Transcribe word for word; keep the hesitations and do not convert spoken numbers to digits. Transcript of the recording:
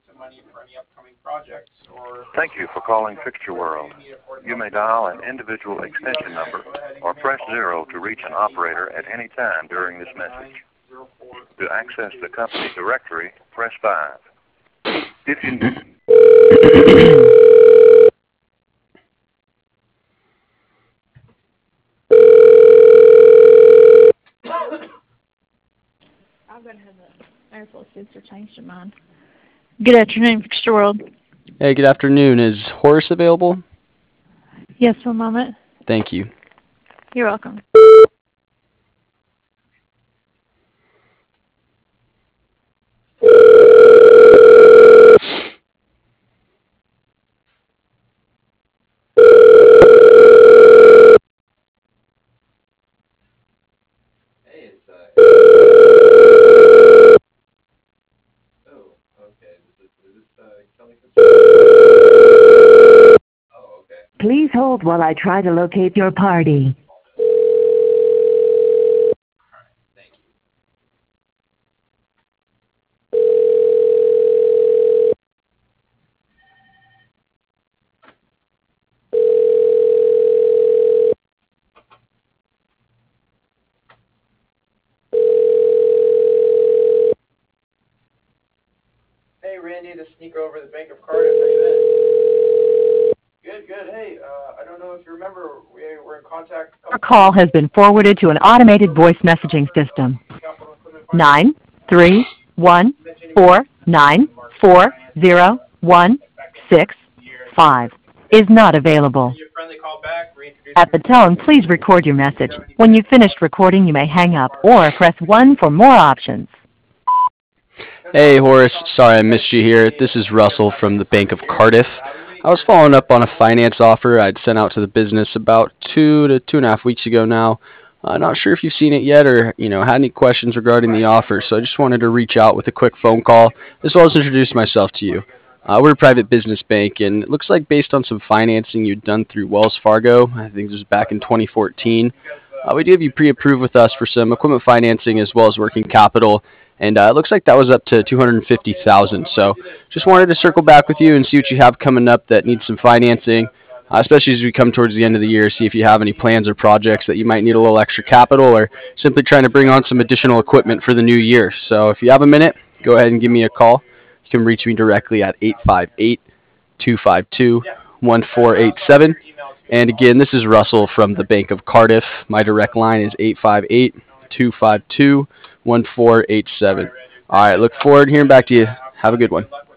Thank you for calling Fixture World. You may dial an individual extension number or press zero to reach an operator at any time during this message. To access the company directory, press five. If you I'm going to have the airflow sensor changed to mine. Good afternoon, Fixture World. Hey, good afternoon. Is Horace available? Yes, one moment. Thank you. You're welcome. Please hold while I try to locate your party. Hey, Randy, the sneaker over at the Bank of Cardiff. How you been? Good, good. Hey, uh, I don't know if you remember, we were in contact. Your call has been forwarded to an automated voice messaging system. Nine three one four nine four zero one six five is not available. At the tone, please record your message. When you've finished recording, you may hang up or press one for more options. Hey, Horace. Sorry I missed you here. This is Russell from the Bank of Cardiff. I was following up on a finance offer I'd sent out to the business about two to two and a half weeks ago now. Uh, not sure if you've seen it yet or, you know, had any questions regarding the offer, so I just wanted to reach out with a quick phone call as well as introduce myself to you. Uh, we're a private business bank, and it looks like based on some financing you'd done through Wells Fargo, I think this was back in twenty fourteen, uh, we do have you pre-approved with us for some equipment financing as well as working capital. And uh, it looks like that was up to two hundred fifty thousand dollars. So just wanted to circle back with you and see what you have coming up that needs some financing, uh, especially as we come towards the end of the year, see if you have any plans or projects that you might need a little extra capital or simply trying to bring on some additional equipment for the new year. So if you have a minute, go ahead and give me a call. You can reach me directly at eight five eight, two five two, one four eight seven. And again, this is Russell from the Bank of Cardiff. My direct line is eight five eight, two five two, one four eight seven. All right, look forward to hearing back to you. Have a good one.